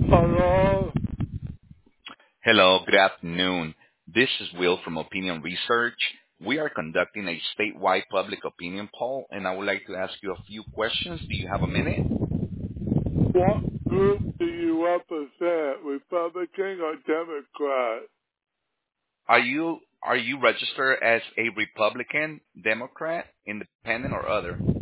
Hello? Hello, good afternoon. This is Will from Opinion Research. We are conducting a statewide public opinion poll, and I would like to ask you a few questions. Do you have a minute? What group do you represent, Republican or Democrat? Are you registered as a Republican, Democrat, Independent, or other?